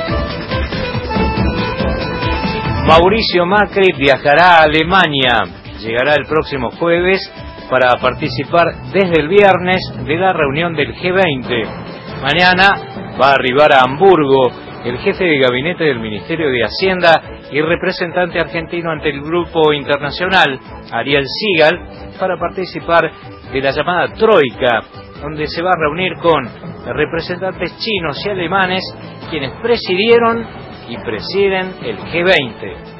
Mauricio Macri viajará a Alemania. Llegará el próximo jueves para participar desde el viernes de la reunión del G20. Mañana va a arribar a Hamburgo el jefe de gabinete del Ministerio de Hacienda y representante argentino ante el grupo internacional, Ariel Segal, para participar de la llamada Troika, donde se va a reunir con representantes chinos y alemanes, quienes presidieron y presiden el G20.